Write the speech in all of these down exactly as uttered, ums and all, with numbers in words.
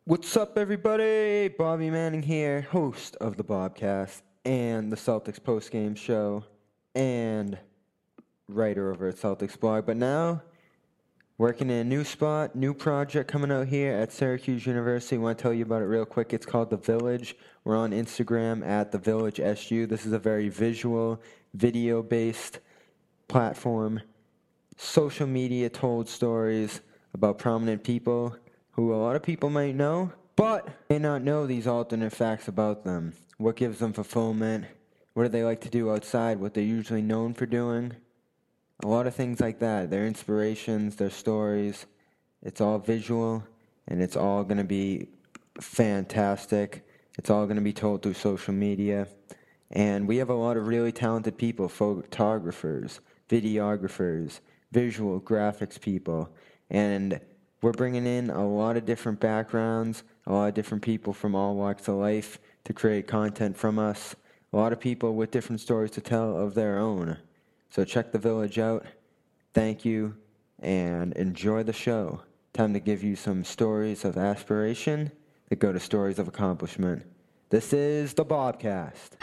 What's up, everybody? Bobby Manning here, host of the Bobcast and the Celtics postgame show and writer over at Celtics blog. But now, working in a new spot, new project coming out here at Syracuse University. I want to tell you about it real quick. It's called The Village. We're on Instagram at The Village S U. This is a very visual, video-based platform. Social media told stories about prominent people who a lot of people might know, but may not know these alternate facts about them. What gives them fulfillment? What do they like to do outside? What they're usually known for doing? A lot of things like that. Their inspirations, their stories. It's all visual, and it's all going to be fantastic. It's all going to be told through social media. And we have a lot of really talented people, photographers, videographers, visual graphics people, and we're bringing in a lot of different backgrounds, a lot of different people from all walks of life to create content from us, a lot of people with different stories to tell of their own. So check The Village out. Thank you, and enjoy the show. Time to give you some stories of aspiration that go to stories of accomplishment. This is the Bobcast.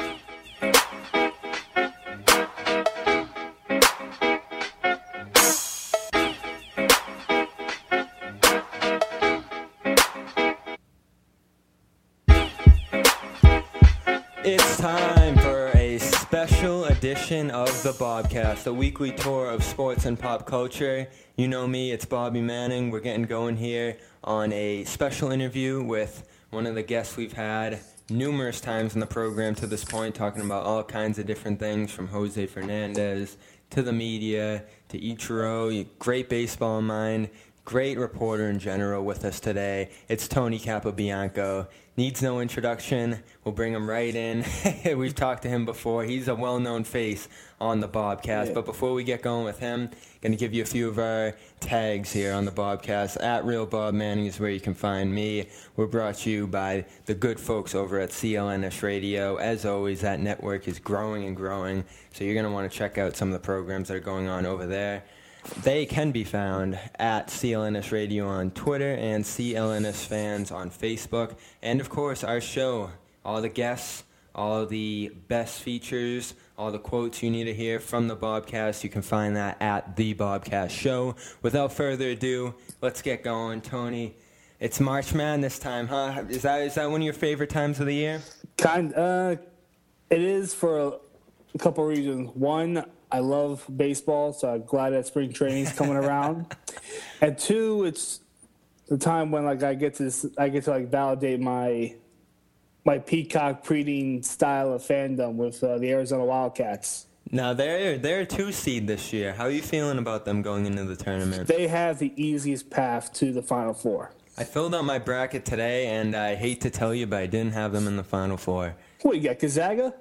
It's time for a special edition of the Bobcast, a weekly tour of sports and pop culture. You know me, it's Bobby Manning. We're getting going here on a special interview with one of the guests we've had numerous times in the program to this point, talking about all kinds of different things, from Jose Fernandez to the media to Ichiro. Great baseball mind, great reporter in general with us today. It's Tony Capobianco. Needs no introduction. We'll bring him right in. We've talked to him before. He's a well-known face on the Bobcast. Yeah. But before we get going with him, going to give you a few of our tags here on the Bobcast. At Real Bob Manning is where you can find me. We're brought to you by the good folks over at C L N S Radio. As always, that network is growing and growing, so you're going to want to check out some of the programs that are going on over there. They can be found at C L N S Radio on Twitter and C L N S Fans on Facebook. And, of course, our show, all the guests, all the best features, all the quotes you need to hear from the Bobcast, you can find that at The Bobcast Show. Without further ado, let's get going. Tony, it's March Madness time, huh? Is that is that one of your favorite times of the year? Kind, uh, it is for a couple reasons. One, I love baseball, so I'm glad that spring training's coming around. And two, it's the time when like I get to I get to like validate my my peacock breeding style of fandom with uh, the Arizona Wildcats. Now they're they're a two seed this year. How are you feeling about them going into the tournament? They have the easiest path to the Final Four. I filled out my bracket today, and I hate to tell you, but I didn't have them in the Final Four. What, you got Gonzaga?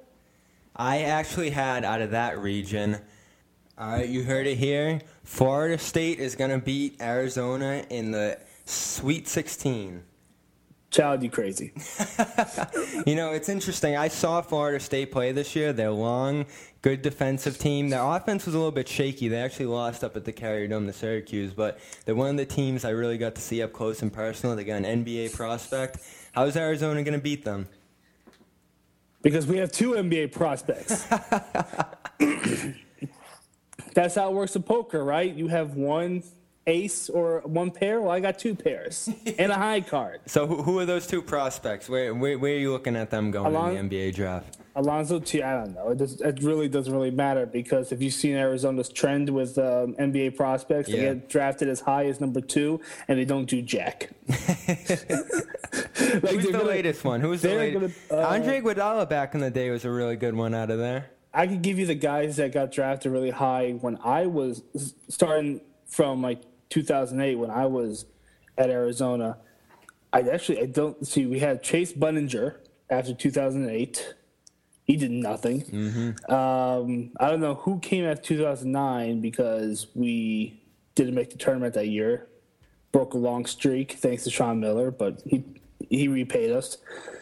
I actually had, out of that region, all right, you heard it here, Florida State is going to beat Arizona in the Sweet sixteen. Child, you crazy. You know, it's interesting. I saw Florida State play this year. They're long, good defensive team. Their offense was a little bit shaky. They actually lost up at the Carrier Dome to Syracuse, but they're one of the teams I really got to see up close and personal. They got an N B A prospect. How's Arizona going to beat them? Because we have two N B A prospects. That's how it works in poker, right? You have one ace or one pair. Well, I got two pairs and a high card. So who, who are those two prospects? Where, where where are you looking at them going Alon- in the N B A draft? Alonzo T. I don't know. It, does, it really doesn't really matter because if you've seen Arizona's trend with um, N B A prospects, yeah. They get drafted as high as number two, and they don't do jack. Like Who's the gonna, latest one? Who's the latest? Gonna, uh, Andre Iguodala back in the day was a really good one out of there. I could give you the guys that got drafted really high when I was starting from like two thousand eight when I was at Arizona. I actually I don't see we had Chase Buninger after two thousand eight. He did nothing. Mm-hmm. Um, I don't know who came after two thousand nine because we didn't make the tournament that year. Broke a long streak thanks to Sean Miller, but he he repaid us.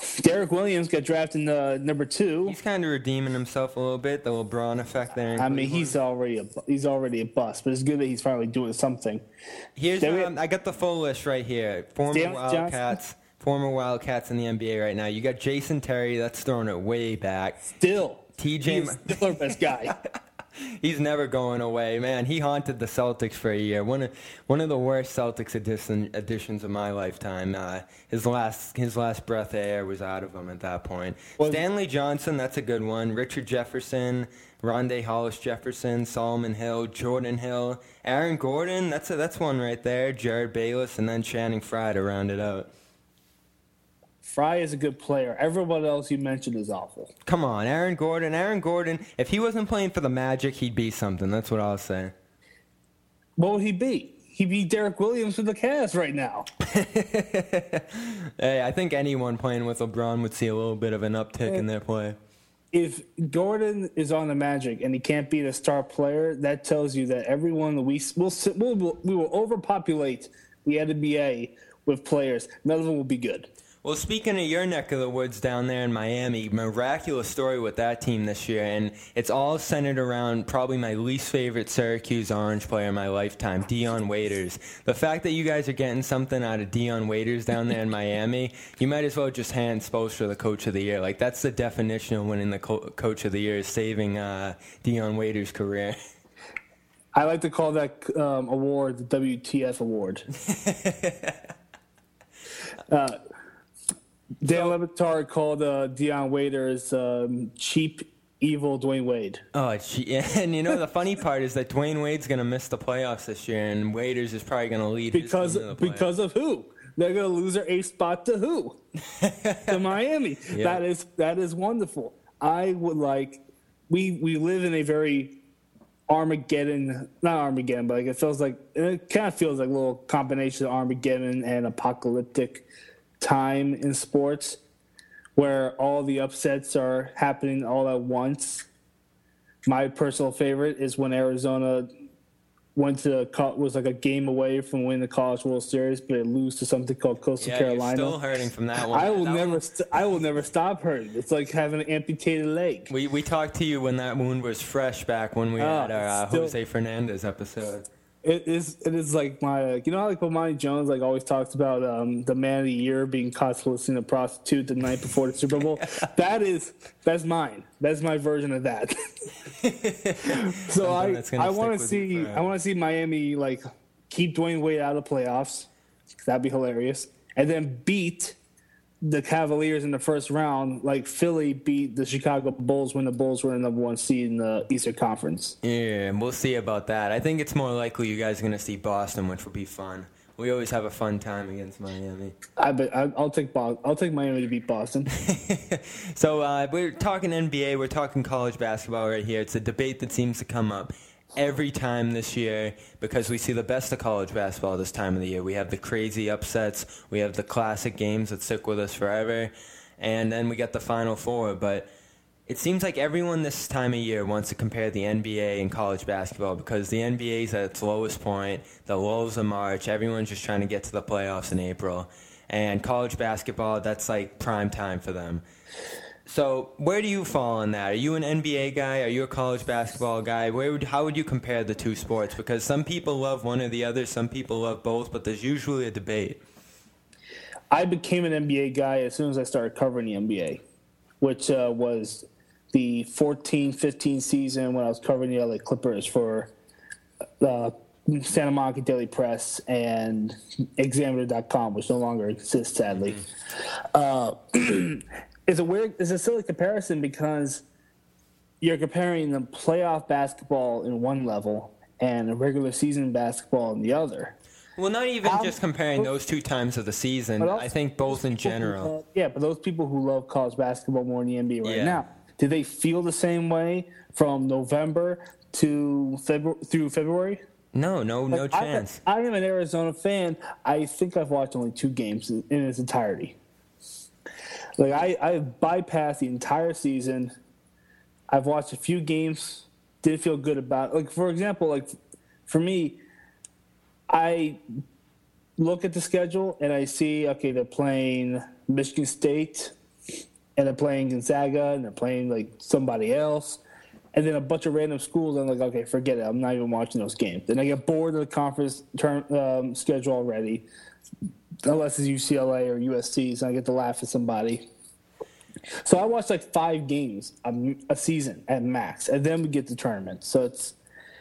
Derek Williams got drafted uh, number two. He's kind of redeeming himself a little bit. The LeBron effect there. I mean, he's already a he's already a bust, but it's good that he's finally doing something. Here's um, I got the full list right here. Former Stanley Wildcats, Johnson. former Wildcats in the N B A right now. You got Jason Terry. That's throwing it way back. Still, T J, he's still our best guy. He's never going away, man. He haunted the Celtics for a year. One of one of the worst Celtics addition, additions of my lifetime. Uh, his last his last breath of air was out of him at that point. Well, Stanley Johnson, that's a good one. Richard Jefferson, Rondé Hollis Jefferson, Solomon Hill, Jordan Hill, Aaron Gordon. That's a, that's one right there. Jared Bayless, and then Channing Frye to round it out. Fry is a good player. Everyone else you mentioned is awful. Come on, Aaron Gordon. Aaron Gordon, if he wasn't playing for the Magic, he'd be something. That's what I'll say. What would he be? He'd be Derek Williams with the Cavs right now. Hey, I think anyone playing with LeBron would see a little bit of an uptick in their play. If Gordon is on the Magic and he can't be the star player, that tells you that everyone we will we'll, we will overpopulate the N B A with players. None of them will be good. Well, speaking of your neck of the woods down there in Miami, miraculous story with that team this year, and it's all centered around probably my least favorite Syracuse Orange player in my lifetime, Dion Waiters. The fact that you guys are getting something out of Dion Waiters down there in Miami, you might as well just hand Spoelstra the Coach of the Year. Like, that's the definition of winning the co- Coach of the Year, is saving uh, Dion Waiters' career. I like to call that um, award the W T F award. uh, Dan Le Batard called uh, Dion Waiters um, cheap, evil Dwayne Wade. Oh, gee, and you know the funny part is that Dwayne Wade's going to miss the playoffs this year, and Waiters is probably going to lead because his team to the playoffs. Because of who? They're going to lose their eighth spot to who? To Miami. Yeah. That is that is wonderful. I would like we we live in a very Armageddon, not Armageddon, but like it feels like it kind of feels like a little combination of Armageddon and apocalyptic time in sports, where all the upsets are happening all at once. My personal favorite is when Arizona went to was like a game away from winning the College World Series, but it lose to something called Coastal yeah, Carolina. You're still hurting from that one. I will that never, one... st- I will never stop hurting. It's like having an amputated leg. We we talked to you when that wound was fresh back when we oh, had our uh, still... Jose Fernandez episode. It is. It is like my. You know how like Bomani Jones like always talks about um, the man of the year being caught listening to a prostitute the night before the Super Bowl. That is. That's mine. That's my version of that. So I. I want to see. I want to see Miami like keep Dwayne Wade out of the playoffs. That'd be hilarious. And then beat the Cavaliers in the first round, like Philly beat the Chicago Bulls when the Bulls were the number one seed in the Eastern Conference. Yeah, and we'll see about that. I think it's more likely you guys are going to see Boston, which will be fun. We always have a fun time against Miami. I bet I'll take I'll take Miami to beat Boston. So uh, we're talking N B A, we're talking college basketball right here. It's a debate that seems to come up every time this year because we see the best of college basketball this time of the year. We have the crazy upsets. We have the classic games that stick with us forever. And then we get the Final Four. But it seems like everyone this time of year wants to compare the N B A and college basketball because the N B A is at its lowest point, the lows of March. Everyone's just trying to get to the playoffs in April. And college basketball, that's like prime time for them. So where do you fall on that? Are you an N B A guy? Are you a college basketball guy? Where would, how would you compare the two sports? Because some people love one or the other, some people love both, but there's usually a debate. I became an N B A guy as soon as I started covering the N B A, which uh, was the fourteen fifteen season when I was covering the L A Clippers for uh, Santa Monica Daily Press and Examiner dot com, which no longer exists, sadly. Mm-hmm. Uh, It's a weird, it's a silly comparison because you're comparing the playoff basketball in one level and regular season basketball in the other. Well, not even um, just comparing those two times of the season. I think both in general. Who, yeah, but those people who love college basketball more than the N B A right yeah. now, do they feel the same way from November to February through February? No, no, no like, chance. I, I am an Arizona fan. I think I've watched only two games in, in its entirety. Like I, I bypassed the entire season. I've watched a few games. Didn't feel good about it. Like for example, like for me, I look at the schedule and I see okay, they're playing Michigan State and they're playing Gonzaga, and they're playing like somebody else, and then a bunch of random schools. I'm like, okay, forget it. I'm not even watching those games. Then I get bored of the conference term um, schedule already, unless it's U C L A or U S C, so I get to laugh at somebody. So I watch like five games a, a season at max, and then we get to tournaments. So it's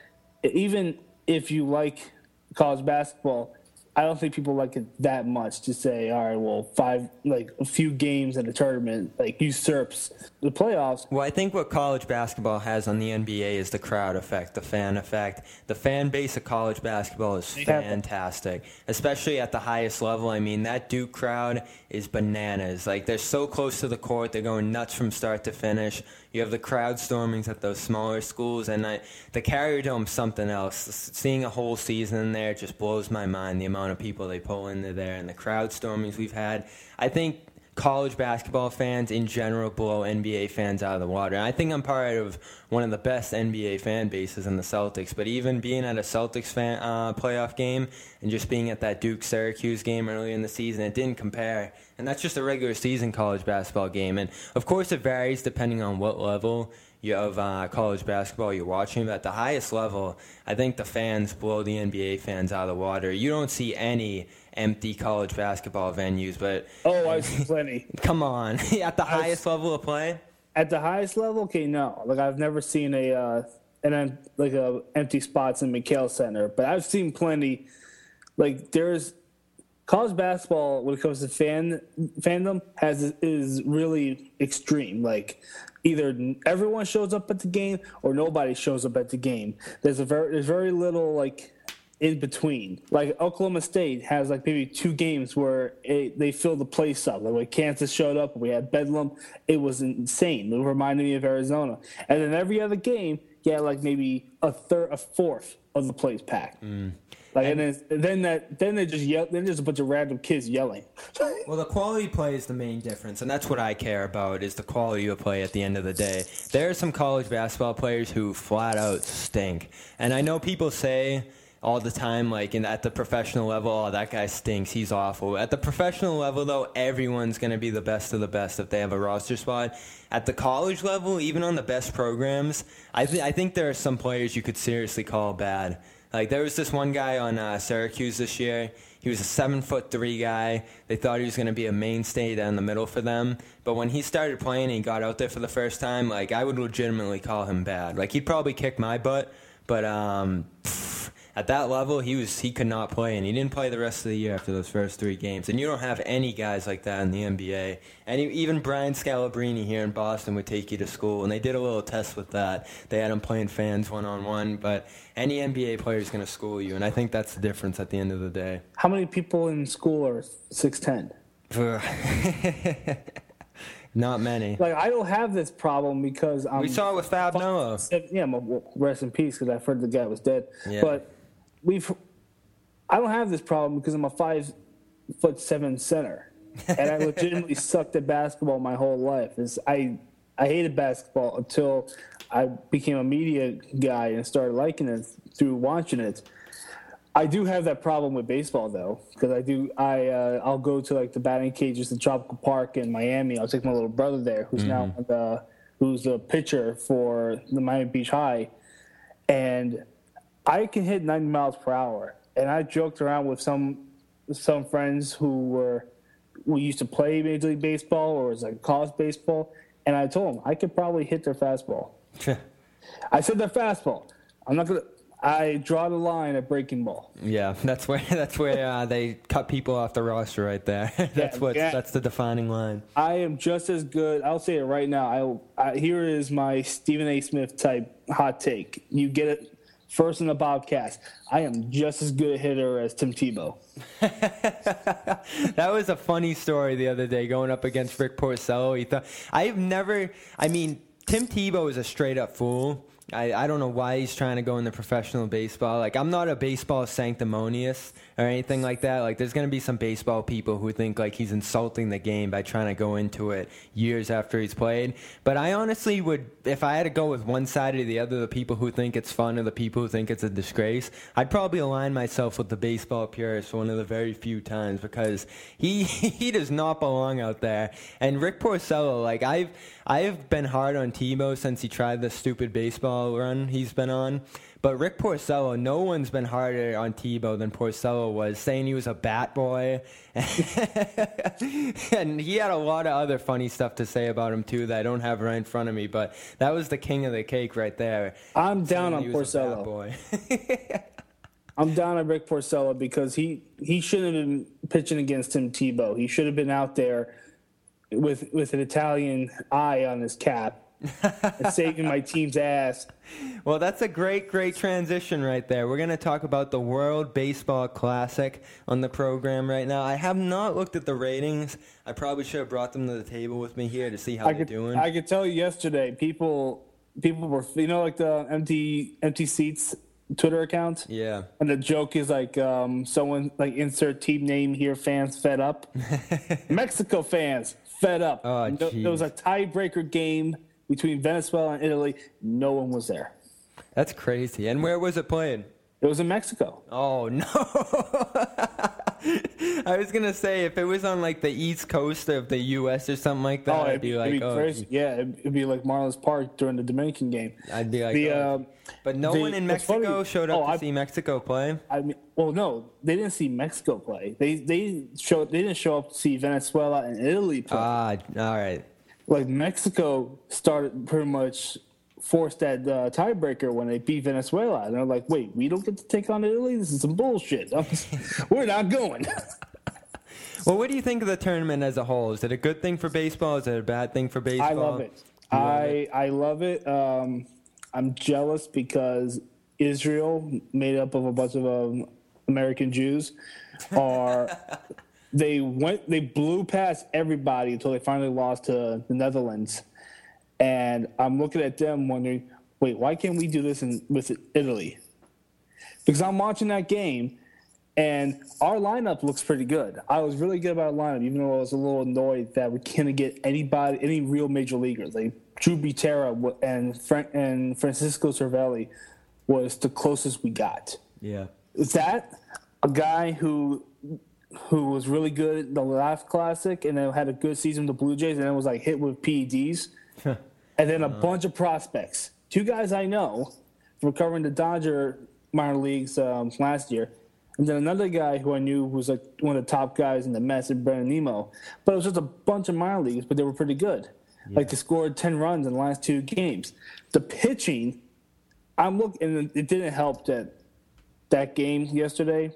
even if you like college basketball, I don't think people like it that much to say, all right, well, five, like a few games in a tournament, like usurps the playoffs. Well, I think what college basketball has on the N B A is the crowd effect, the fan effect. The fan base of college basketball is fantastic, especially at the highest level. I mean, that Duke crowd is bananas. Like, they're so close to the court. They're going nuts from start to finish. You have the crowd stormings at those smaller schools, and I, the Carrier Dome's something else. Seeing a whole season in there just blows my mind, the amount of people they pull into there and the crowd stormings we've had. I think college basketball fans in general blow N B A fans out of the water. And I think I'm part of one of the best N B A fan bases in the Celtics, but even being at a Celtics fan, uh, playoff game and just being at that Duke-Syracuse game early in the season, it didn't compare. And that's just a regular season college basketball game. And, of course, it varies depending on what level you, of uh, college basketball you're watching. But at the highest level, I think the fans blow the N B A fans out of the water. You don't see any empty college basketball venues, but oh, I see plenty. Come on, at the highest level of play. At the highest level, okay, no. Like I've never seen a uh, an like a empty spots in McHale Center, but I've seen plenty. Like there's college basketball when it comes to fan fandom has is really extreme. Like either everyone shows up at the game or nobody shows up at the game. There's a very there's very little like in between. Like Oklahoma State has like maybe two games where it, they filled the place up. Like when Kansas showed up, we had Bedlam. It was insane. It reminded me of Arizona. And then every other game, you had like maybe a third, a fourth of the place packed. Mm. Like and, and then, then that then they just yell. Then there's a bunch of random kids yelling. Well, the quality of play is the main difference, and that's what I care about is the quality of play at the end of the day. There are some college basketball players who flat out stink, and I know people say all the time, like in, at the professional level, oh, that guy stinks, he's awful. At the professional level, though, everyone's going to be the best of the best if they have a roster spot. At the college level, even on the best programs, I, th- I think there are some players you could seriously call bad. Like, there was this one guy on uh, Syracuse this year. He was a seven foot three guy. They thought he was going to be a mainstay down the middle for them. But when he started playing and he got out there for the first time, like, I would legitimately call him bad. Like, he'd probably kick my butt, but um, pff, at that level, he was he could not play, and he didn't play the rest of the year after those first three games. And you don't have any guys like that in the N B A. And even Brian Scalabrine here in Boston would take you to school, and they did a little test with that. They had him playing fans one-on-one, but any N B A player is going to school you, and I think that's the difference at the end of the day. How many people in school are six ten? Not many. Like, I don't have this problem because I'm... We saw it with Fab Noah. Yeah, well, rest in peace, because I've heard the guy was dead. Yeah. But we've... I don't have this problem because I'm a five foot seven center. And I legitimately sucked at basketball my whole life. It's, I, I hated basketball until I became a media guy and started liking it through watching it. I do have that problem with baseball, though, because I do. I uh, I'll go to like the batting cages in Tropical Park in Miami. I'll take my little brother there, who's mm-hmm. now the who's the pitcher for the Miami Beach High, and I can hit ninety miles per hour. And I joked around with some some friends who were who used to play Major League Baseball or was like college baseball, and I told them I could probably hit their fastball. I said their fastball. I'm not gonna. I draw the line at breaking ball. Yeah, that's where that's where uh, they cut people off the roster right there. that's yeah, what yeah. that's the defining line. I am just as good. I'll say it right now. I, I here is my Stephen A. Smith type hot take. You get it first in the Bobcast. I am just as good a hitter as Tim Tebow. That was a funny story the other day going up against Rick Porcello. He thought I've never. I mean, Tim Tebow is a straight up fool. I, I don't know why he's trying to go into professional baseball. Like, I'm not a baseball sanctimonious or anything like that. Like, there's going to be some baseball people who think, like, he's insulting the game by trying to go into it years after he's played. But I honestly would, if I had to go with one side or the other, the people who think it's fun or the people who think it's a disgrace, I'd probably align myself with the baseball purist one of the very few times, because he he does not belong out there. And Rick Porcello, like, I've I've been hard on Tebow since he tried the stupid baseball run he's been on. But Rick Porcello, no one's been harder on Tebow than Porcello was, saying he was a bat boy. And he had a lot of other funny stuff to say about him, too, that I don't have right in front of me. But that was the king of the cake right there. I'm down on Porcello. Boy. I'm down on Rick Porcello because he, he shouldn't have been pitching against Tim Tebow. He should have been out there with with an Italian eye on his cap. And saving my team's ass. Well, that's a great, great transition right there. We're going to talk about the World Baseball Classic on the program right now. I have not looked at the ratings. I probably should have brought them to the table with me here to see how I they're could, doing. I could tell you yesterday, people people were, you know, like the empty empty seats Twitter account? Yeah. And the joke is like um, someone, like, insert team name here, fans fed up. Mexico fans fed up. Oh, no, there was a tiebreaker game between Venezuela and Italy. No one was there. That's crazy. And where was it played? It was in Mexico. Oh, no. I was going to say, if it was on, like, the east coast of the U S or something like that, Oh, I'd it'd be, be, like, it'd be oh. crazy. Yeah, it'd, it'd be like Marlins Park during the Dominican game. I'd be like, The, oh. um, But no the- one in what's Mexico funny- showed up oh, to I- see Mexico play? I mean, well, no, they didn't see Mexico play. They they showed they didn't show up to see Venezuela and Italy play. Ah, all right. Like, Mexico started pretty much forced that uh, tiebreaker when they beat Venezuela, and they're like, "Wait, we don't get to take on Italy? This is some bullshit. We're not going." Well, what do you think of the tournament as a whole? Is it a good thing for baseball? Is it a bad thing for baseball? I love it. You love I it? I love it. Um, I'm jealous because Israel, made up of a bunch of um, American Jews, are they went they blew past everybody until they finally lost to the Netherlands, and I'm looking at them wondering, wait, why can't we do this in, with Italy? Because I'm watching that game. And our lineup looks pretty good. I was really good about our lineup, even though I was a little annoyed that we couldn't get anybody, any real major leaguers. Like Drew Butera and Frank and Francisco Cervelli was the closest we got. Yeah. Is that a guy who who was really good at the last Classic and then had a good season with the Blue Jays and then was like hit with P E Ds? And then a bunch of prospects. Two guys I know from covering the Dodger minor leagues um, last year. And then another guy who I knew was like one of the top guys in the Mets, and Brandon Nemo. But it was just a bunch of minor leagues, but they were pretty good. Yeah. Like, they scored ten runs in the last two games. The pitching, I'm looking, and it didn't help that that game yesterday,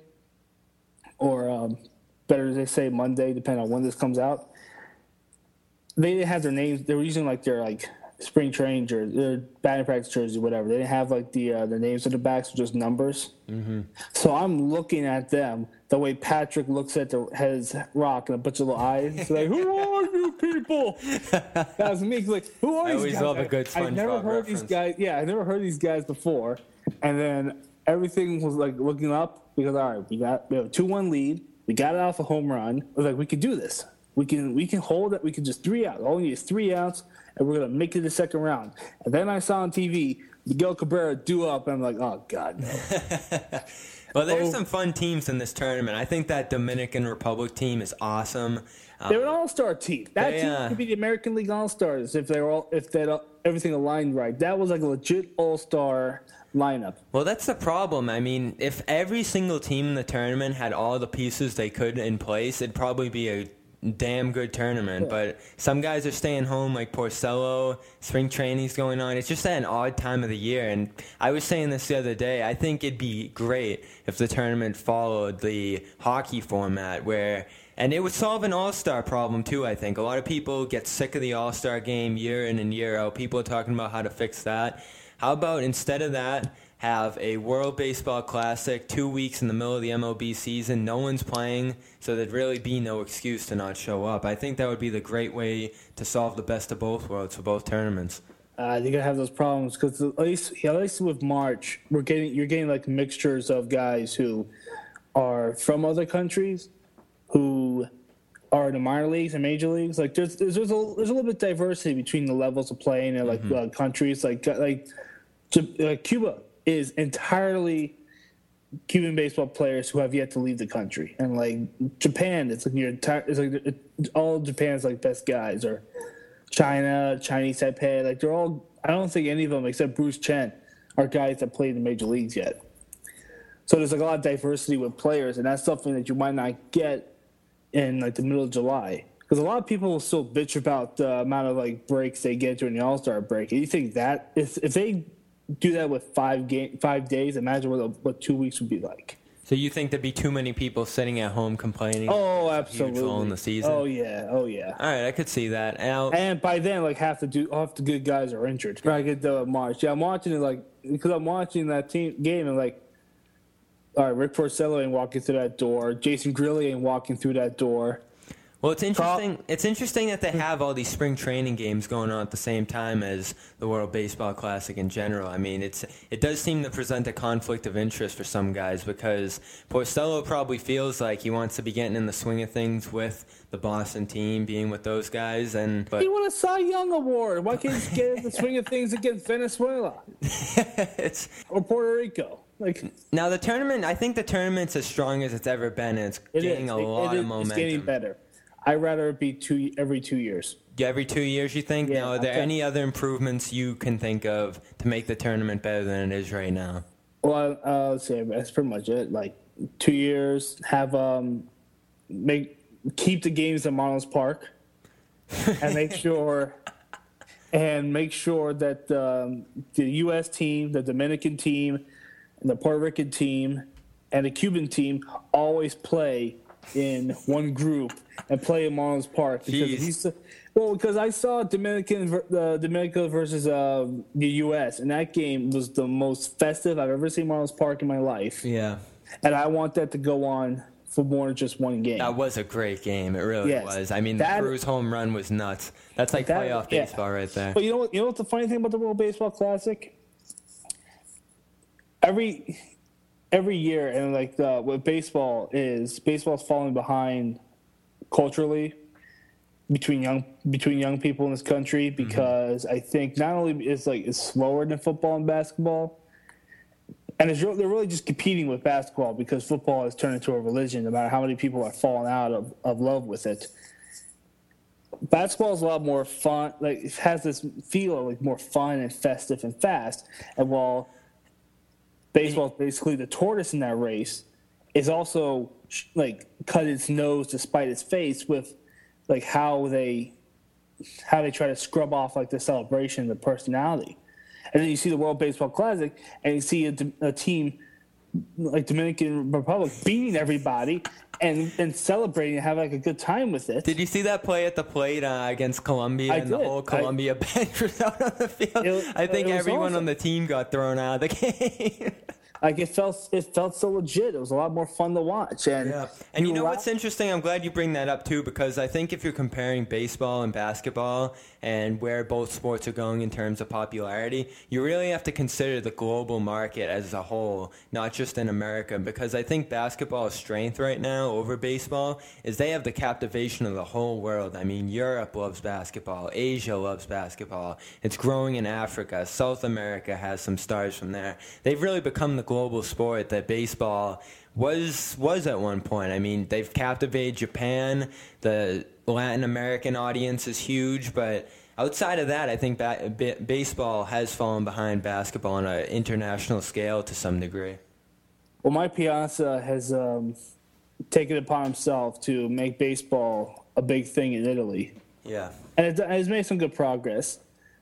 or um, better they say Monday, depending on when this comes out. They didn't have their names. They were using like their like spring training jersey, their batting practice jersey, whatever. They didn't have like the uh, the names of the backs, just numbers. Mm-hmm. So I'm looking at them the way Patrick looks at the his rock and a bunch of little eyes. It's like, who are you people? That was me. Like, who are I these always guys? love a good I, I never SpongeBob heard reference. these guys. Yeah, I never heard these guys before. And then everything was like looking up because all right, we got we have a two one lead. We got it off a home run. I was like, we can do this. We can we can hold it. We can just three outs. All we need is three outs, and we're gonna make it the second round. And then I saw on T V Miguel Cabrera do up, and I'm like, oh god, no. Well, there's Oh. some fun teams in this tournament. I think that Dominican Republic team is awesome. Um, They're an all-star team. That They, team uh, could be the American League All-Stars if they were all if that uh, everything aligned right. That was like a legit all-star lineup. Well, that's the problem. I mean, if every single team in the tournament had all the pieces they could in place, it'd probably be a damn good tournament. Yeah. But some guys are staying home, like Porcello. Spring training's going on. It's just at an odd time of the year. And I was saying this the other day. I think it'd be great if the tournament followed the hockey format where... And it would solve an all-star problem, too, I think. A lot of people get sick of the all-star game year in and year out. People are talking about how to fix that. How about instead of that, have a World Baseball Classic two weeks in the middle of the M L B season. No one's playing, so there'd really be no excuse to not show up. I think that would be the great way to solve the best of both worlds for both tournaments. Uh, you're gonna have those problems because at least at least with March, we're getting you're getting like mixtures of guys who are from other countries, who are in the minor leagues and major leagues. Like there's there's there's a, there's a little bit of diversity between the levels of playing and like mm-hmm. uh, countries. Like like uh, Cuba is entirely Cuban baseball players who have yet to leave the country, and like Japan, it's like your entire it's like it, all Japan's like best guys or. China, Chinese Taipei, like they're all. I don't think any of them except Bruce Chen are guys that played in the major leagues yet. So there's like a lot of diversity with players, and that's something that you might not get in like the middle of July, because a lot of people will still bitch about the amount of like breaks they get during the All Star break. And you think that if if they do that with five game five days, imagine what what two weeks would be like. So you think there'd be too many people sitting at home complaining? Oh, absolutely. Huge lull in the season. Oh yeah, oh yeah. All right, I could see that. And, and by then, like half the do, half the good guys are injured. I get the March. Yeah, I'm watching it like because I'm watching that team game and like, all right, Rick Porcello ain't walking through that door. Jason Grilli ain't walking through that door. Well, it's interesting. It's interesting that they have all these spring training games going on at the same time as the World Baseball Classic in general. I mean, it's it does seem to present a conflict of interest for some guys because Porcello probably feels like he wants to be getting in the swing of things with the Boston team, being with those guys, and but he won a Cy Young award. Why can't he get in the swing of things against Venezuela it's, or Puerto Rico? Like now, the tournament. I think the tournament's as strong as it's ever been, and it's it gaining is. a it, lot it of is, momentum. It's getting better. I'd rather it be two every two years. Yeah, every two years, you think? Yeah, now, are there okay. any other improvements you can think of to make the tournament better than it is right now? Well, uh, let's see. That's pretty much it. Like two years, have um, make keep the games at Marlins Park, and make sure and make sure that um, the U S team, the Dominican team, and the Puerto Rican team, and the Cuban team always play in one group and play in Marlins Park because Jeez. he's well because I saw Dominican uh, Dominica versus uh, the U S and that game was the most festive I've ever seen Marlins Park in my life. Yeah, and I want that to go on for more than just one game. that was a great game. It really Yes. was. I mean, That- the Cruz home run was nuts. That's like That- playoff yeah. baseball right there. But you know what? You know what the funny thing about the World Baseball Classic? Every every year, and like the, what baseball is, baseball's falling behind culturally between young between young people in this country because mm-hmm. I think not only is like it's slower than football and basketball, and it's, they're really just competing with basketball because football has turned into a religion. No matter how many people are falling out of, of love with it. Basketball is a lot more fun. Like it has this feel of like more fun and festive and fast. And while baseball is basically the tortoise in that race, is also like cut its nose to spite its face with like how they how they try to scrub off like the celebration, the personality. And then you see the World Baseball Classic, and you see a, a team like Dominican Republic beating everybody and and celebrating and having like a good time with it. Did you see that play at the plate uh, against Colombia I and the did. whole Colombia I, bench was out on the field? It, I think it was everyone awesome. on the team got thrown out of the game. Like it felt, it felt so legit. It was a lot more fun to watch. And yeah. And you know la- what's interesting? I'm glad you bring that up too, because I think if you're comparing baseball and basketball and where both sports are going in terms of popularity, you really have to consider the global market as a whole, not just in America. Because I think basketball's strength right now over baseball is they have the captivation of the whole world. I mean, Europe loves basketball, Asia loves basketball. It's growing in Africa. South America has some stars from there. They've really become the global sport that baseball was was at one point. I mean, they've captivated Japan. The Latin American audience is huge, but outside of that, I think ba- b- baseball has fallen behind basketball on an international scale to some degree. Well, Mike Piazza has um, taken it upon himself to make baseball a big thing in Italy. Yeah. And it has made some good progress.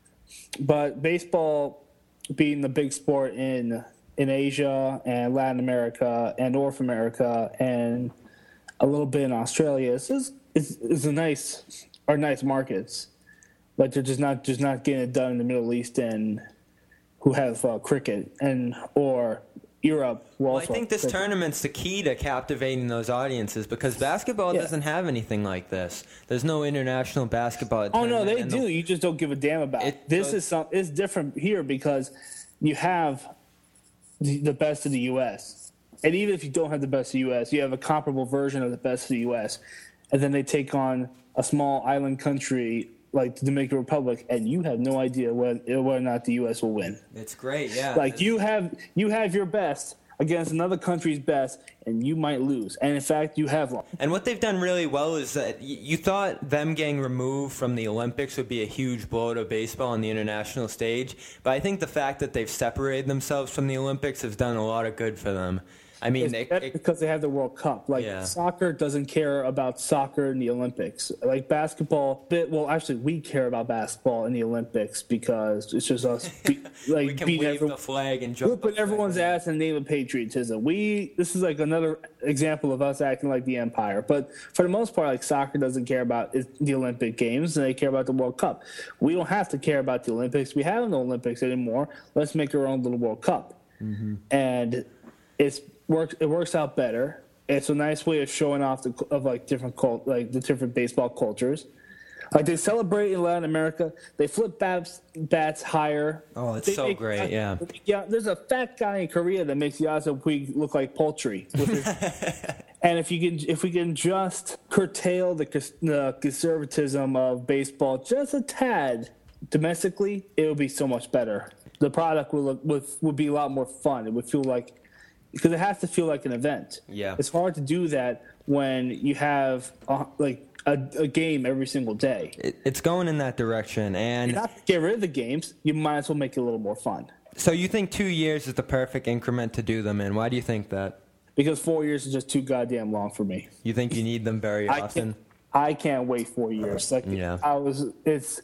But baseball being the big sport in in Asia and Latin America and North America and a little bit in Australia is is, is a nice are nice markets, but they're just not just not getting it done in the Middle East and who have uh, cricket and or Europe. Well, I think this tournament's the key to captivating those audiences because basketball yeah. doesn't have anything like this. There's no international basketball. Oh no, they do. The, you just don't give a damn about it. This so, is some. It's different here because you have the, the best of the U S And even if you don't have the best of the U S, you have a comparable version of the best of the U S And then they take on a small island country like the Dominican Republic, and you have no idea whether, whether or not the U S will win. It's great, yeah. Like it's... you have you have your best against another country's best, and you might lose. And in fact, you have one. And what they've done really well is that you thought them getting removed from the Olympics would be a huge blow to baseball on the international stage, but I think the fact that they've separated themselves from the Olympics has done a lot of good for them. I mean, it's it, it, because they have the World Cup. Like yeah. soccer doesn't care about soccer in the Olympics. Like basketball, bit well, actually, we care about basketball in the Olympics because it's just us. Be, like we can wave everyone, the flag and jump. We'll put everyone's ass in the name of patriotism. We this is like another example of us acting like the empire. But for the most part, like soccer doesn't care about the Olympic Games, and they care about the World Cup. We don't have to care about the Olympics. We have no Olympics anymore. Let's make our own little World Cup, mm-hmm. and it's. Works it works out better. It's a nice way of showing off the of like different cult, like the different baseball cultures. Like they celebrate in Latin America, they flip bats bats higher. Oh, it's they so make, great! uh, yeah, yeah. There's a fat guy in Korea that makes the Ozzy Puig look like poultry. With his, and if you can, if we can just curtail the, the conservatism of baseball just a tad domestically, it would be so much better. The product would look, would would be a lot more fun. It would feel like. Because it has to feel like an event. Yeah, it's hard to do that when you have a, like a, a game every single day. It, it's going in that direction, and you have to get rid of the games. You might as well make it a little more fun. So you think two years is the perfect increment to do them in? Why do you think that? Because four years is just too goddamn long for me. You think you need them very I often? Can't, I can't wait four years. Like yeah. I was, it's.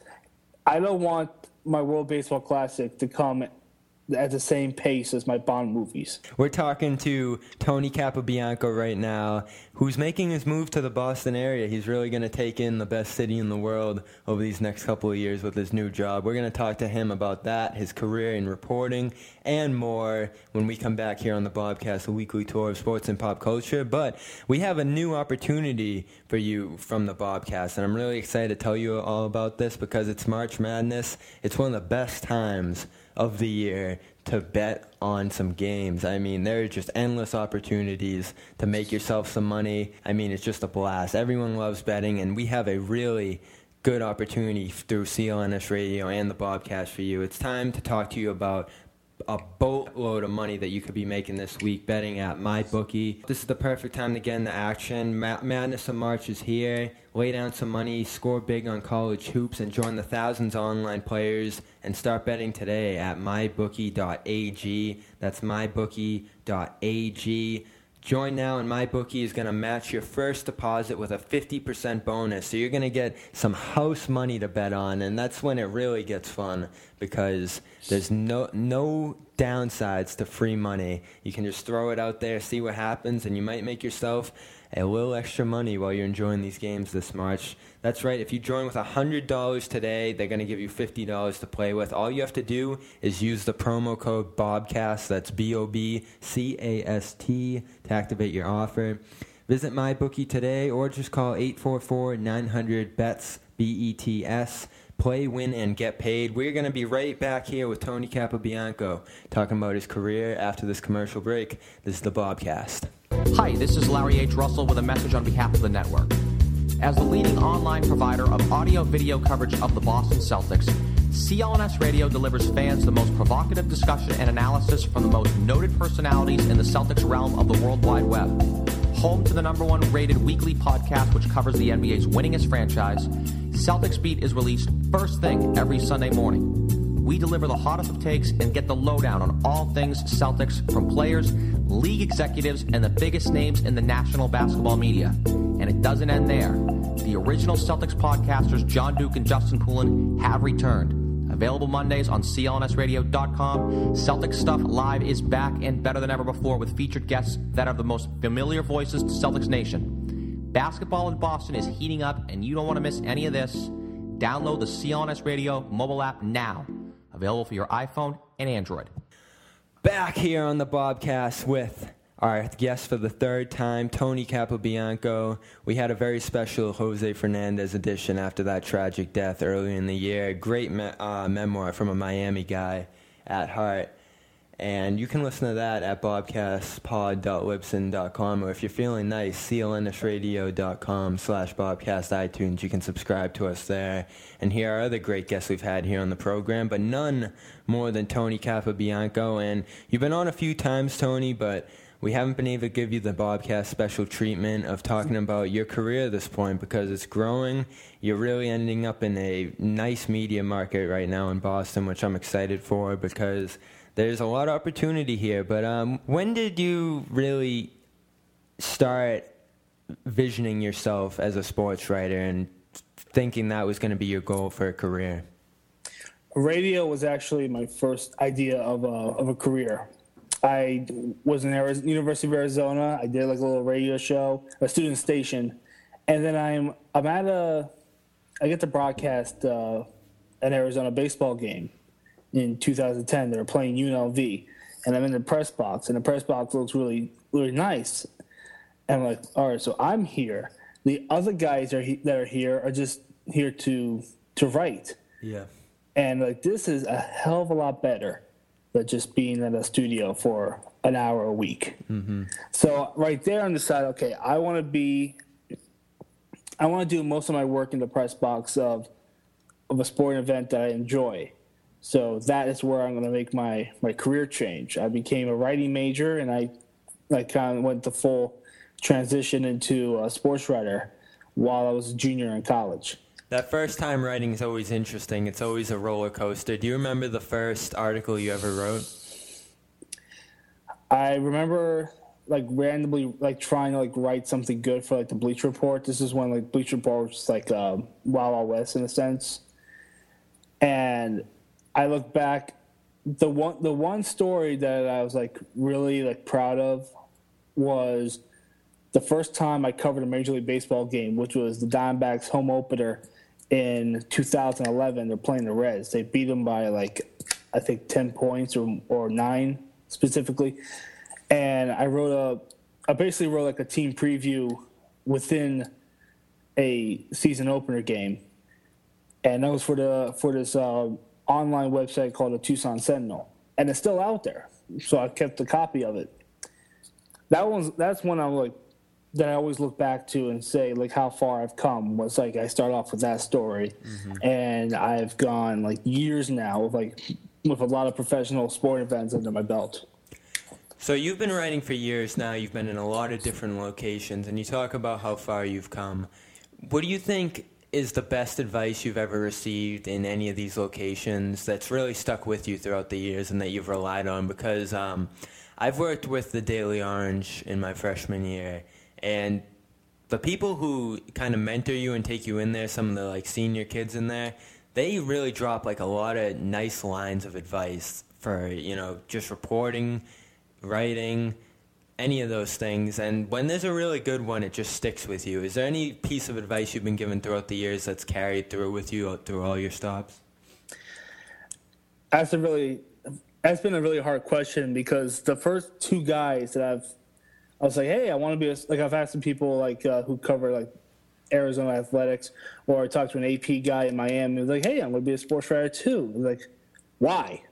I don't want my World Baseball Classic to come at the same pace as my Bond movies. We're talking to Tony Capobianco right now, who's making his move to the Boston area. He's really going to take in the best city in the world over these next couple of years with his new job. We're going to talk to him about that, his career in reporting, and more when we come back here on the Bobcast, a weekly tour of sports and pop culture. But we have a new opportunity for you from the Bobcast, and I'm really excited to tell you all about this because it's March Madness. It's one of the best times of the year to bet on some games. I mean, there are just endless opportunities to make yourself some money. I mean, it's just a blast. Everyone loves betting, and we have a really good opportunity through C L N S Radio and the Bobcast for you. It's time to talk to you about a boatload of money that you could be making this week betting at MyBookie. This is the perfect time to get into action. Ma- Madness of March is here. Lay down some money, score big on college hoops, and join the thousands of online players and start betting today at my bookie dot a g. That's my bookie dot a g. Join now, and MyBookie is going to match your first deposit with a fifty percent bonus. So you're going to get some house money to bet on, and that's when it really gets fun because there's no no downsides to free money. You can just throw it out there, see what happens, and you might make yourself a little extra money while you're enjoying these games this March. That's right. If you join with one hundred dollars today, they're going to give you fifty dollars to play with. All you have to do is use the promo code BOBCAST, that's B O B C A S T, to activate your offer. Visit MyBookie today or just call eight four four, nine hundred, B E T S, B E T S. Play, win, and get paid. We're going to be right back here with Tony Capobianco talking about his career after this commercial break. This is the Bobcast. Hi, this is Larry H. Russell with a message on behalf of the network. As the leading online provider of audio-video coverage of the Boston Celtics, C L N S Radio delivers fans the most provocative discussion and analysis from the most noted personalities in the Celtics realm of the World Wide Web. Home to the number one rated weekly podcast which covers the N B A's winningest franchise, Celtics Beat is released first thing every Sunday morning. We deliver the hottest of takes and get the lowdown on all things Celtics from players, league executives, and the biggest names in the national basketball media. And it doesn't end there. The original Celtics podcasters John Duke and Justin Poulin have returned. Available Mondays on C L N S radio dot com. Celtics Stuff Live is back and better than ever before with featured guests that are the most familiar voices to Celtics Nation. Basketball in Boston is heating up, and you don't want to miss any of this. Download the C L N S Radio mobile app now. Available for your iPhone and Android. Back here on the Bobcast with our guest for the third time, Tony Capobianco. We had a very special Jose Fernandez edition after that tragic death earlier in the year. Great me- uh, memoir from a Miami guy at heart. And you can listen to that at bobcast pod dot libsyn dot com, or if you're feeling nice, c l n s radio dot com slash bobcast iTunes. You can subscribe to us there and hear our other great guests we've had here on the program, but none more than Tony Capobianco. And you've been on a few times, Tony, but we haven't been able to give you the Bobcast special treatment of talking about your career at this point because it's growing. You're really ending up in a nice media market right now in Boston, which I'm excited for because there's a lot of opportunity here. But um, when did you really start visioning yourself as a sports writer and thinking that was going to be your goal for a career? Radio was actually my first idea of a, of a career. I was in Arizona, University of Arizona. I did like a little radio show, a student station, and then I'm I'm at a I get to broadcast uh, an Arizona baseball game in two thousand ten. They were playing U N L V, and I'm in the press box, and the press box looks really really nice. And I'm like, all right, so I'm here. The other guys are he- that are here are just here to to write. Yeah. And like this is a hell of a lot better than just being in a studio for an hour a week. Mm-hmm. So right there on the side, okay, I want to be, I want to do most of my work in the press box of of a sporting event that I enjoy. So that is where I'm going to make my, my career change. I became a writing major, and I, I kind of went the full transition into a sports writer while I was a junior in college. That first time writing is always interesting. It's always a roller coaster. Do you remember the first article you ever wrote? I remember like randomly like trying to like write something good for like the Bleacher Report. This is when like Bleacher Report was like um, Wild Wild West in a sense. And I look back, the one the one story that I was like really like proud of was the first time I covered a Major League Baseball game, which was the Diamondbacks home opener in two thousand eleven. They're playing the Reds. They beat them by like I think ten points or or nine specifically. And I wrote a I basically wrote like a team preview within a season opener game, and that was for the for this uh, online website called the Tucson Sentinel, and it's still out there. So I kept a copy of it. That one's that's one I'm like. that I always look back to and say, like, how far I've come was, like, I start off with that story, mm-hmm. and I've gone, like, years now with, like, with a lot of professional sport events under my belt. So you've been writing for years now. You've been in a lot of different locations, and you talk about how far you've come. What do you think is the best advice you've ever received in any of these locations that's really stuck with you throughout the years and that you've relied on? Because um, I've worked with the Daily Orange in my freshman year, and the people who kind of mentor you and take you in there, some of the like senior kids in there, they really drop like a lot of nice lines of advice for, you know, just reporting, writing, any of those things. And when there's a really good one, it just sticks with you. Is there any piece of advice you've been given throughout the years that's carried through with you through all your stops? That's a really, that's been a really hard question because the first two guys that I've I was like, hey, I want to be a, like I've asked some people like uh, who cover like Arizona athletics, or I talked to an A P guy in Miami. He was like, hey, I'm going to be a sports writer too. Like, why?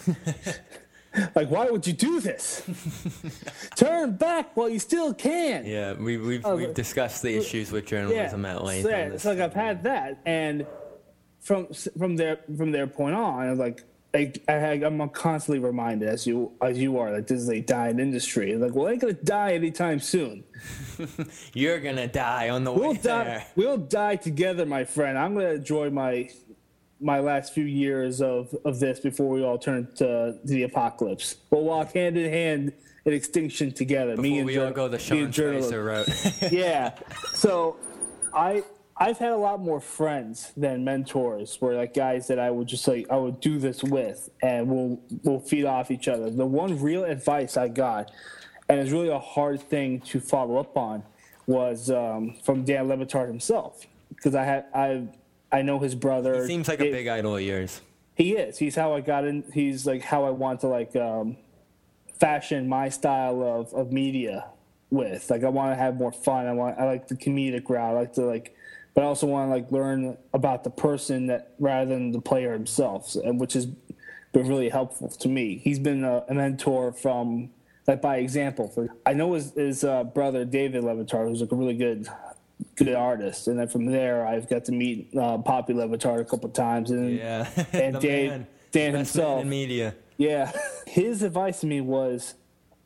Like, why would you do this? Turn back while you still can. Yeah, we, we've uh, we've discussed the issues with journalism yeah, at length. Yeah, it's like I've had that, and from from their from their point on, I was like. I, I, I'm constantly reminded, as you as you are, that this is a dying industry. Like, well, I ain't gonna die anytime soon. You're gonna die on the we'll way die, there. We'll die together, my friend. I'm gonna enjoy my my last few years of, of this before we all turn to, to the apocalypse. We'll walk hand in hand in extinction together. Before me and we all go the Sean Spicer route. Yeah. So I. I've had a lot more friends than mentors, where like guys that I would just like I would do this with, and we'll we'll feed off each other. The one real advice I got, and it's really a hard thing to follow up on, was um, from Dan Le Batard himself, because I had I I know his brother. He seems like a big idol of yours. He is. He's how I got in. He's like how I want to like um, fashion my style of, of media with. Like I want to have more fun. I want I like the comedic route. I like to like, but I also want to like learn about the person that rather than the player himself, and which has been really helpful to me. He's been a, a mentor from like by example. For I know his, his uh, brother David Le Batard, who's like a really good good artist, and then from there I've got to meet uh, Poppy Le Batard a couple of times, and Yeah. and The Dave man. Dan Best man himself. in media. Yeah, his advice to me was,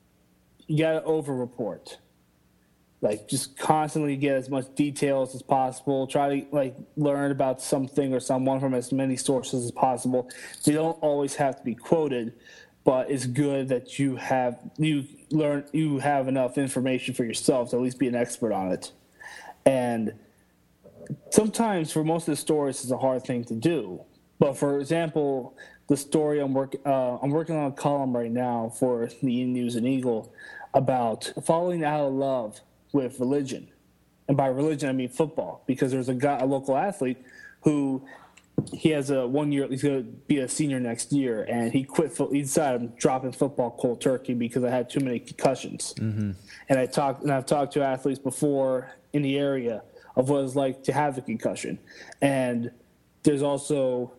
you got to over-report. Like, just constantly get as much details as possible. Try to, like, learn about something or someone from as many sources as possible. They don't always have to be quoted, but it's good that you have you learn you have enough information for yourself to at least be an expert on it. And sometimes, for most of the stories, it's a hard thing to do. But for example, the story I'm working uh, I'm working on a column right now for the Eaton News and Eagle about falling out of love with religion, and by religion I mean football, because there's a guy, a local athlete, who he has a one year. He's going to be a senior next year, and he quit. Fo- he decided I'm dropping football cold turkey because I had too many concussions. Mm-hmm. And I talked, and I've talked to athletes before in the area of what it's like to have a concussion, and there's also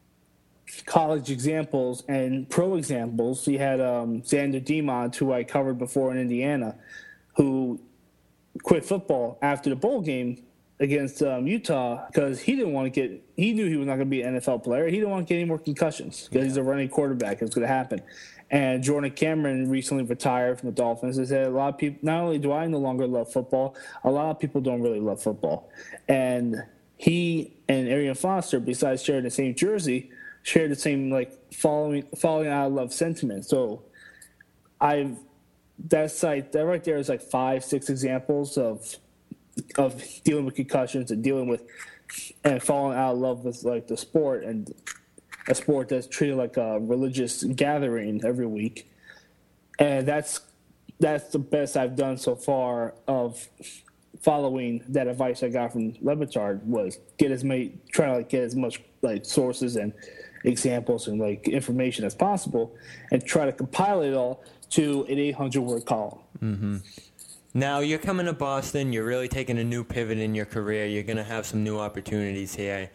college examples and pro examples. You had um, Xander Demont, who I covered before in Indiana, who quit football after the bowl game against um, Utah because he didn't want to get. He knew he was not going to be an N F L player. He didn't want to get any more concussions because yeah. he's a running quarterback. It's going to happen. And Jordan Cameron recently retired from the Dolphins. He said a lot of people. Not only do I no longer love football, a lot of people don't really love football. And he and Arian Foster, besides sharing the same jersey, shared the same like following falling out of love sentiment. So I've that site that right there is like five, six examples of of dealing with concussions and dealing with and falling out of love with like the sport, and a sport that's treated like a religious gathering every week. And that's that's the best I've done so far of following that advice I got from Le Batard, was get as many try to like get as much like sources and examples and like information as possible, and try to compile it all to an eight hundred word column. Mm-hmm. Now you're coming to Boston. You're really taking a new pivot in your career. You're going to have some new opportunities here.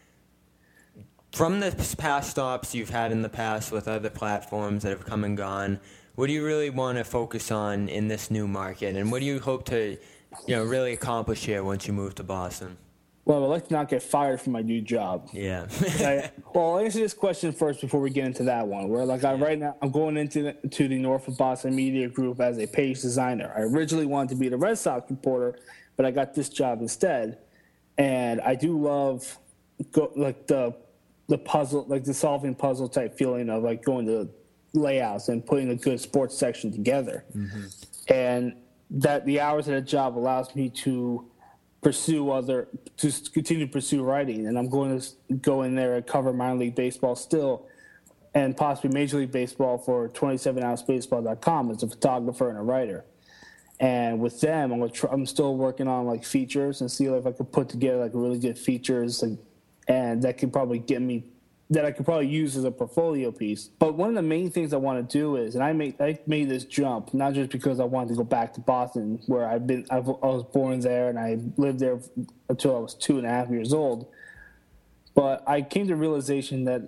From the past stops you've had in the past with other platforms that have come and gone, what do you really want to focus on in this new market, and what do you hope to, you know, really accomplish here once you move to Boston? Well, I'd like to not get fired from my new job. Yeah. I, well, I'll answer this question first before we get into that one. Where, like, I, right now, I'm going into the, to the Norfolk Boston Media Group as a page designer. I originally wanted to be the Red Sox reporter, but I got this job instead. And I do love, go, like, the the puzzle, like the solving puzzle type feeling of, like, going to layouts and putting a good sports section together. Mm-hmm. And that the hours of that job allows me to pursue other, to continue to pursue writing. And I'm going to go in there and cover minor league baseball still, and possibly Major League Baseball for twenty-seven ounce baseball dot com as a photographer and a writer. And with them, I'm, gonna try, I'm still working on like features and see if I could put together like really good features, like, and that could probably get me, that I could probably use as a portfolio piece. But one of the main things I want to do is, and I made I made this jump not just because I wanted to go back to Boston, where I've been I've, I was born there and I lived there until I was two and a half years old. But I came to the realization that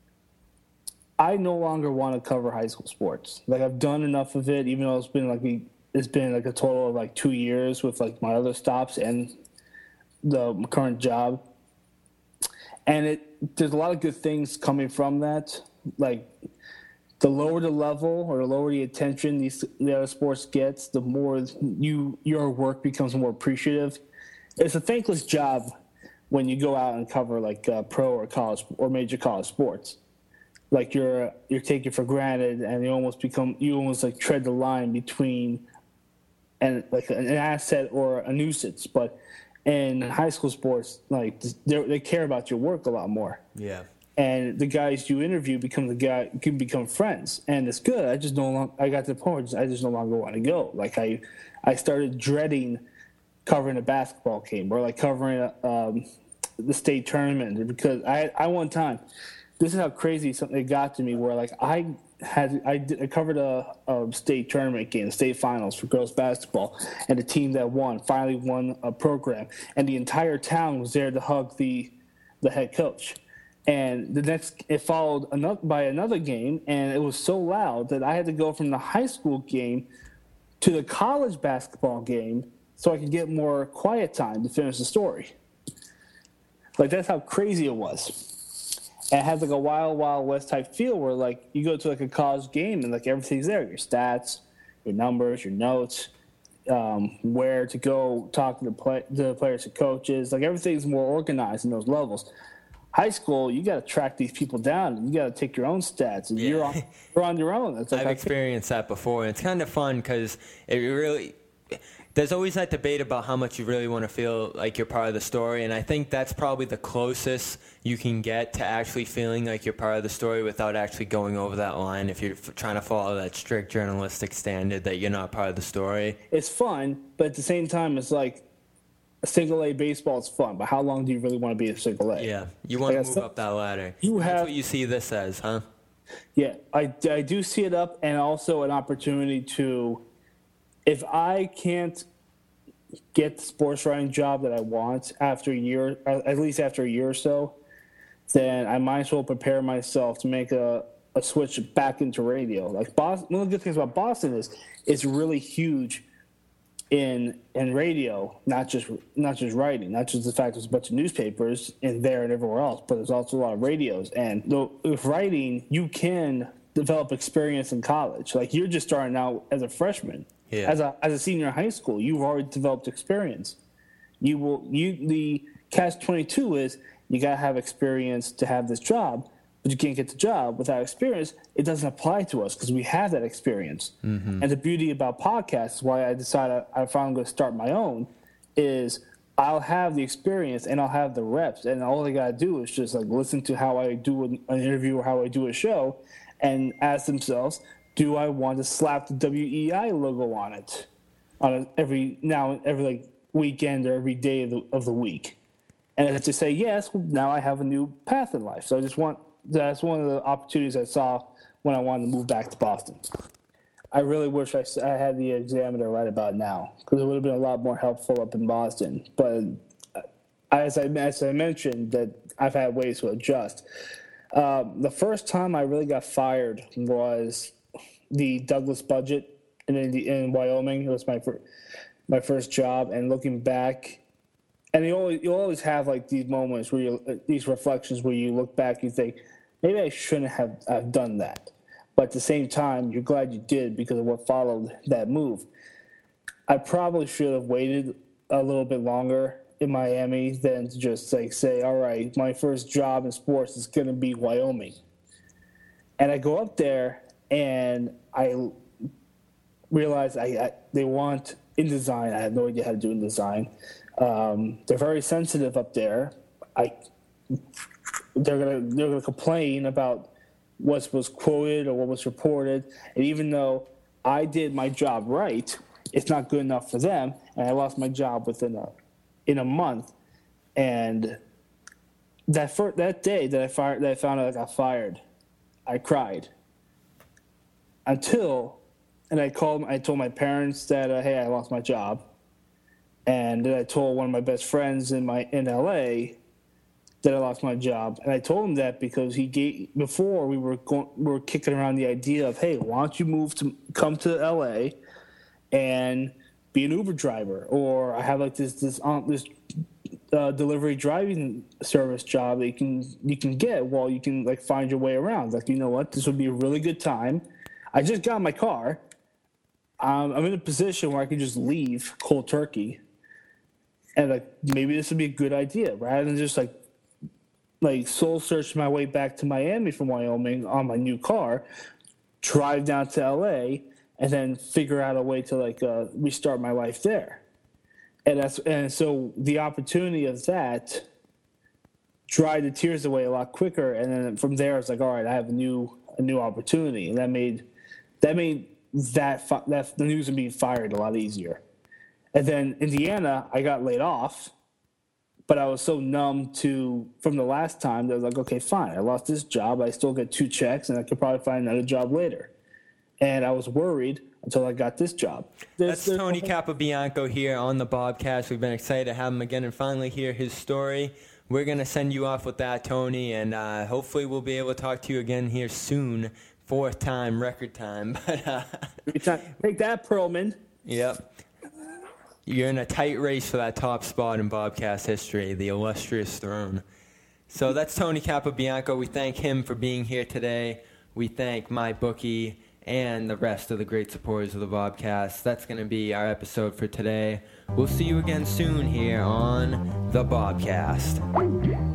I no longer want to cover high school sports. Like, I've done enough of it, even though it's been like a, it's been like a total of like two years with like my other stops and the current job. And it there's a lot of good things coming from that. Like, the lower the level or the lower the attention these the other sports gets, the more you your work becomes more appreciative. It's a thankless job when you go out and cover like uh, pro or college or major college sports. Like, you're you're taken for granted, and you almost become you almost like tread the line between and like an asset or a nuisance. But in high school sports, like, they care about your work a lot more. Yeah. And the guys you interview become the guy can become friends, and it's good. I just no longer I got to the point where I just no longer want to go. Like, I, I started dreading covering a basketball game or like covering a, um, the state tournament, because I I one time, this is how crazy something got to me, where like I had I, did, I covered a, a state tournament game, state finals for girls basketball, and the team that won finally won a program, and the entire town was there to hug the the head coach. And the next, it followed another, by another game, and it was so loud that I had to go from the high school game to the college basketball game so I could get more quiet time to finish the story. Like, that's how crazy it was. And it has like a Wild Wild West type feel where like you go to like a college game and like everything's there, your stats, your numbers, your notes, um, where to go talk to the, play, to the players and coaches. Like everything's more organized in those levels. High school, you got to track these people down. And you got to take your own stats, and yeah. you're on you're on your own. It's like I've experienced that before, and it's kind of fun because it really. There's always that debate about how much you really want to feel like you're part of the story, and I think that's probably the closest you can get to actually feeling like you're part of the story without actually going over that line if you're f- trying to follow that strict journalistic standard that you're not part of the story. It's fun, but at the same time, it's like a single A baseball is fun, but how long do you really want to be a single A? Yeah, you want like to move up that ladder. You That's have, what you see this as, huh? Yeah, I, I do see it up, and also an opportunity to, if I can't get the sports writing job that I want after a year, at least after a year or so, then I might as well prepare myself to make a, a switch back into radio. Like Boston, one of the good things about Boston is it's really huge in in radio, not just not just writing, not just the fact there's a bunch of newspapers in there and everywhere else, but there's also a lot of radios. And though with writing, you can develop experience in college. Like you're just starting out as a freshman. Yeah. As a as a senior in high school, you've already developed experience. You will you the catch twenty-two is you gotta have experience to have this job, but you can't get the job without experience. It doesn't apply to us because we have that experience. Mm-hmm. And the beauty about podcasts, why I decided I finally going to start my own, is I'll have the experience and I'll have the reps, and all I gotta do is just like listen to how I do an, an interview or how I do a show, and ask themselves, do I want to slap the W E I logo on it on a, every now every like weekend or every day of the, of the week? And if they say yes, well, now I have a new path in life. So I just want that's one of the opportunities I saw when I wanted to move back to Boston. I really wish I, I had the Examiner right about now because it would have been a lot more helpful up in Boston. But as I as I mentioned, that I've had ways to adjust. Uh, the first time I really got fired was the Douglas budget in in Wyoming. It was my first, my first job, and looking back, and you always you always have like these moments where you these reflections where you look back, you think maybe I shouldn't have, have done that, but at the same time you're glad you did because of what followed that move. I probably should have waited a little bit longer in Miami than to just like say, all right, my first job in sports is going to be Wyoming, and I go up there. And I realized I, I they want InDesign. I have no idea how to do InDesign. Um, they're very sensitive up there. I they're gonna they're gonna complain about what was quoted or what was reported. And even though I did my job right, it's not good enough for them. And I lost my job within a in a month. And that first, that day that I fired that I found out I got fired, I cried. Until, and I called, I told my parents that, uh, hey, I lost my job. And then I told one of my best friends in my in L A that I lost my job. And I told him that because he gave, before we were going, we were kicking around the idea of, hey, why don't you move to, come to L A and be an Uber driver? Or I have like this, this, um, this uh, delivery driving service job that you can, you can get while you can like find your way around. Like, you know what, this would be a really good time. I just got my car. Um, I'm in a position where I can just leave cold turkey, and like maybe this would be a good idea rather than just like like soul search my way back to Miami from Wyoming on my new car, drive down to L A, and then figure out a way to like uh, restart my life there. And that's and so the opportunity of that dried the tears away a lot quicker, and then from there it's like, all right, I have a new a new opportunity, and that made. That made that that the news of being fired a lot easier. And then Indiana, I got laid off but I was so numb to from the last time that I was like, okay, fine. I lost this job. I still get two checks, and I could probably find another job later. And I was worried until I got this job. There's, That's there's Tony Capobianco here on the Bobcast. We've been excited to have him again and finally hear his story. We're going to send you off with that, Tony, and uh, hopefully we'll be able to talk to you again here soon. Fourth time, record time. But uh, Take that, Perlman. Yep. You're in a tight race for that top spot in Bobcast history, the illustrious throne. So that's Tony Capobianco. We thank him for being here today. We thank MyBookie and the rest of the great supporters of the Bobcast. That's going to be our episode for today. We'll see you again soon here on the Bobcast.